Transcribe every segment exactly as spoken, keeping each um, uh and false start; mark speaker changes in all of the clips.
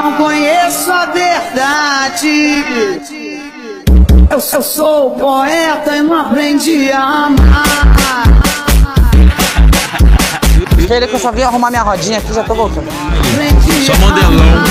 Speaker 1: não conheço a verdade. Eu, eu sou poeta e não aprendi a amar.
Speaker 2: Espera que eu só vim arrumar minha rodinha aqui, já tô voltando.
Speaker 3: Só modelão.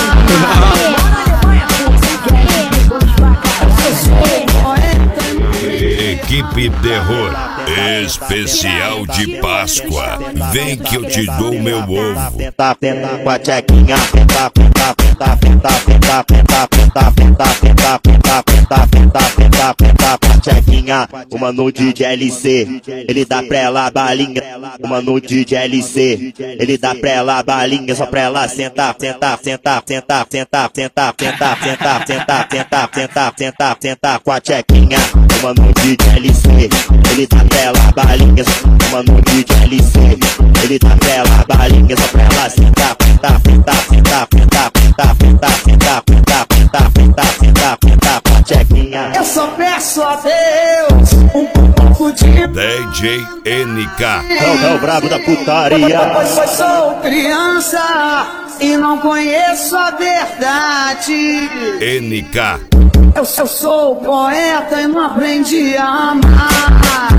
Speaker 4: Equipe Terror, especial de Páscoa. Vem que eu te dou meu ovo.
Speaker 5: Tenta, tenta com a tchequinha. Tenta, tenta, tenta, tenta, tenta, tenta, tenta, tenta, tenta, tenta, tenta, tenta, tenta, tenta com a tchequinha. Uma nude de L C, ele dá pra ela balinha. Uma nude de L C, ele dá pra ela balinha. Só pra ela sentar, sentar, sentar, sentar, sentar, sentar, sentar, sentar, sentar, sentar, sentar, sentar, sentar com a tchequinha. Uma nude de L C, ele dá pra ela balinha. Uma nude de L C, ele dá pra ela balinha. Só pra ela sentar, sentar, sentar, sentar, sentar, sentar, sentar, sentar, sentar, sentar, sentar, sentar, sentar com a tchequinha.
Speaker 1: Eu só peço a Deus um pouco de
Speaker 4: D J N K.
Speaker 5: É o brabo da putaria.
Speaker 1: Pois eu sou criança e não conheço a verdade.
Speaker 4: N K.
Speaker 1: Eu, eu sou poeta e não aprendi a amar.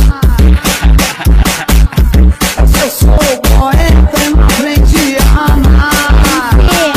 Speaker 1: Eu sou poeta e não aprendi a amar.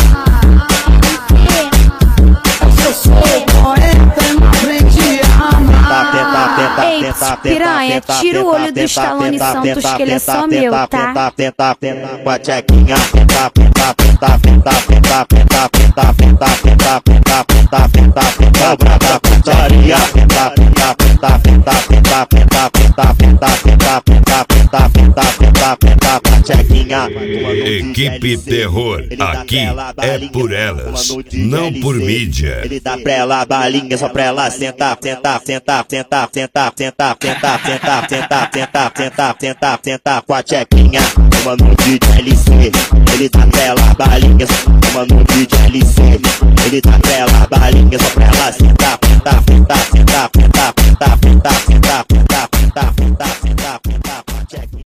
Speaker 1: Eu sou poeta e não aprendi a amar.
Speaker 6: Ei, piranha, tira o olho do Stallone Santos que ele é só meu, tá?
Speaker 5: Tenta, tenta, tenta com a tchequinha. Tenta, tenta, tenta, tenta, tenta, tenta, tenta, tenta, tenta, tenta, tenta, tenta, tenta, o brabo da putaria. Tenta, tenta, tenta, tenta, tenta, tenta, tenta, tenta, tenta, tenta, tenta, tenta, tenta, tenta com a tchequinha.
Speaker 4: Equipe Terror, aqui é por elas, não por mídia.
Speaker 5: Ele dá pra ela balinha, só pra ela sentar, sentar, sentar, sentar, sentar, sentar, sentar, sentar, sentar, sentar, sentar, sentar, sentar com a tchequinha. Uma nude de L C, ele dá pra ela balinha. Uma nude de L C, ele dá pra ela balinha, só pra ela sentar.